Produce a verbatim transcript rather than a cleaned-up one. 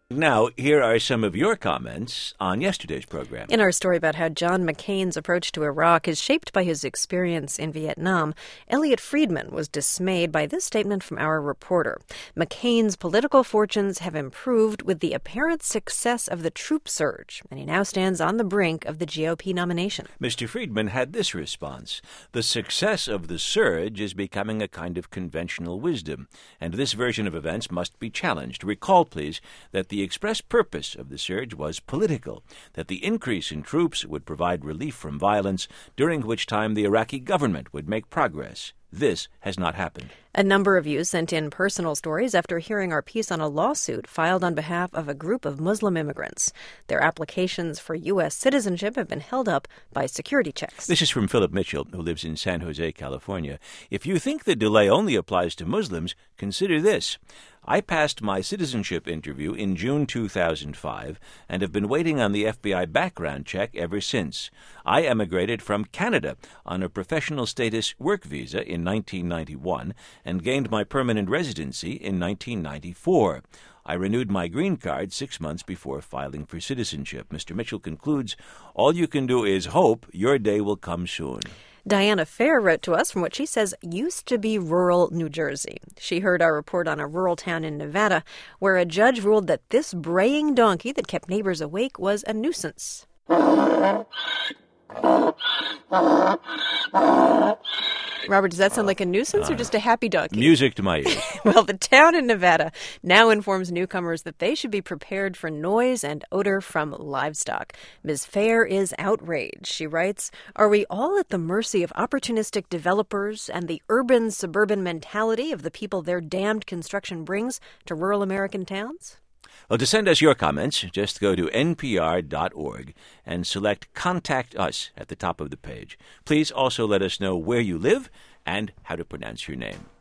Now, here are some of your comments on yesterday's program. In our story about how John McCain's approach to Iraq is shaped by his experience in Vietnam, Elliot Friedman was dismayed by this statement from our reporter. McCain's political fortunes have improved with the apparent success of the troop surge, and he now stands on the brink of the G O P nomination. Mister Friedman had this response: "The success of the surge is becoming a kind of conventional wisdom, and this version of events must be challenged. Recall, please, that the The express purpose of the surge was political, that the increase in troops would provide relief from violence, during which time the Iraqi government would make progress. This has not happened." A number of you sent in personal stories after hearing our piece on a lawsuit filed on behalf of a group of Muslim immigrants. Their applications for U S citizenship have been held up by security checks. This is from Philip Mitchell, who lives in San Jose, California. "If you think the delay only applies to Muslims, consider this. I passed my citizenship interview in June two thousand five and have been waiting on the F B I background check ever since. I emigrated from Canada on a professional status work visa in nineteen ninety-one and gained my permanent residency in nineteen ninety-four. I renewed my green card six months before filing for citizenship." Mister Mitchell concludes, "All you can do is hope your day will come soon." Diana Fair wrote to us from what she says used to be rural New Jersey. She heard our report on a rural town in Nevada where a judge ruled that this braying donkey that kept neighbors awake was a nuisance. Robert, does that sound like a nuisance or just a happy donkey? Music to my ears. Well, the town in Nevada now informs newcomers that they should be prepared for noise and odor from livestock. Miz Fair is outraged. She writes, "Are we all at the mercy of opportunistic developers and the urban-suburban mentality of the people their damned construction brings to rural American towns?" Well, to send us your comments, just go to N P R dot org and select Contact Us at the top of the page. Please also let us know where you live and how to pronounce your name.